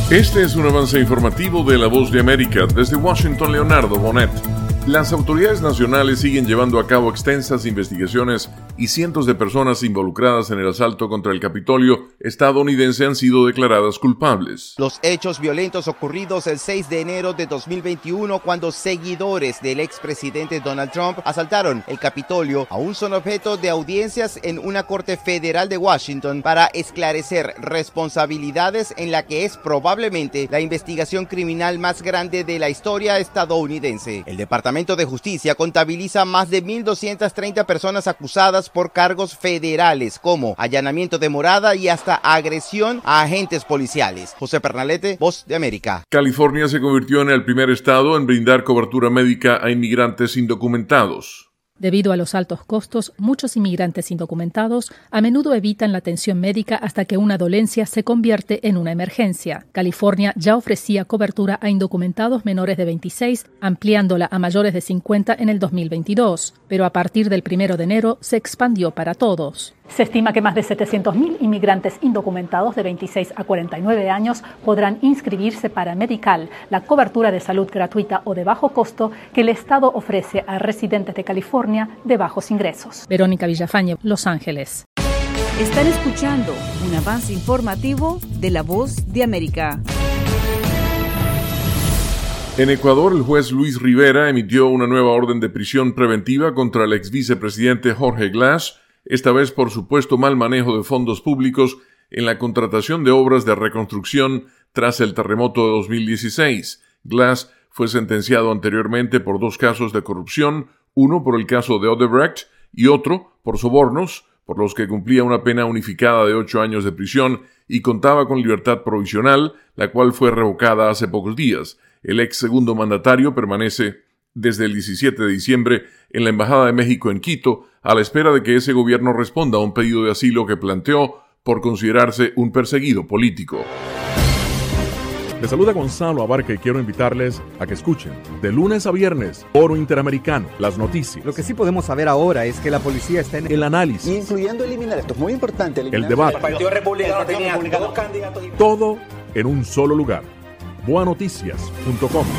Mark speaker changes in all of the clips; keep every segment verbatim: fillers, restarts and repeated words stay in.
Speaker 1: Este es un avance informativo de La Voz de América. Desde Washington, Leonardo Bonet. Las autoridades nacionales siguen llevando a cabo extensas investigaciones y cientos de personas involucradas en el asalto contra el Capitolio estadounidense han sido declaradas culpables.
Speaker 2: Los hechos violentos ocurridos el seis de enero de dos mil veintiuno, cuando seguidores del expresidente Donald Trump asaltaron el Capitolio, aún son objeto de audiencias en una corte federal de Washington para esclarecer responsabilidades en la que es probablemente la investigación criminal más grande de la historia estadounidense. El Departamento de Justicia contabiliza más de mil doscientas treinta personas acusadas por cargos federales como allanamiento de morada y hasta agresión a agentes policiales. José Pernalete, Voz de América.
Speaker 1: California se convirtió en el primer estado en brindar cobertura médica a inmigrantes indocumentados.
Speaker 3: Debido a los altos costos, muchos inmigrantes indocumentados a menudo evitan la atención médica hasta que una dolencia se convierte en una emergencia. California ya ofrecía cobertura a indocumentados menores de veintiséis, ampliándola a mayores de cincuenta en el dos mil veintidós, pero a partir del primero de enero se expandió para todos.
Speaker 4: Se estima que más de setecientos mil inmigrantes indocumentados de veintiséis a cuarenta y nueve años podrán inscribirse para Medical, la cobertura de salud gratuita o de bajo costo que el Estado ofrece a residentes de California de bajos ingresos.
Speaker 3: Verónica Villafañe, Los Ángeles.
Speaker 5: Están escuchando un avance informativo de La Voz de América.
Speaker 1: En Ecuador, el juez Luis Rivera emitió una nueva orden de prisión preventiva contra el ex vicepresidente Jorge Glass, esta vez por supuesto mal manejo de fondos públicos en la contratación de obras de reconstrucción tras el terremoto de dos mil dieciséis. Glass fue sentenciado anteriormente por dos casos de corrupción, uno por el caso de Odebrecht y otro por sobornos, por los que cumplía una pena unificada de ocho años de prisión y contaba con libertad provisional, la cual fue revocada hace pocos días. El ex segundo mandatario permanece desde el diecisiete de diciembre en la Embajada de México en Quito, a la espera de que ese gobierno responda a un pedido de asilo que planteó por considerarse un perseguido político.
Speaker 6: Les saluda Gonzalo Abarca y quiero invitarles a que escuchen de lunes a viernes Foro Interamericano, las noticias.
Speaker 7: Lo que sí podemos saber ahora es que la policía está en
Speaker 6: el análisis,
Speaker 8: incluyendo eliminar, esto es muy importante,
Speaker 6: el debate,
Speaker 8: el Partido Republicano tenía dos candidatos,
Speaker 6: todo en un solo lugar. boa noticias punto com.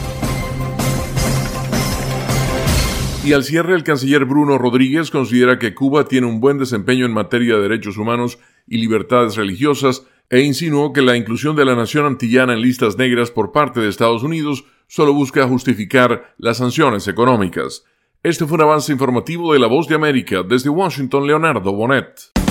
Speaker 1: Y al cierre, el canciller Bruno Rodríguez considera que Cuba tiene un buen desempeño en materia de derechos humanos y libertades religiosas e insinuó que la inclusión de la nación antillana en listas negras por parte de Estados Unidos solo busca justificar las sanciones económicas. Este fue un avance informativo de La Voz de América. Desde Washington, Leonardo Bonet.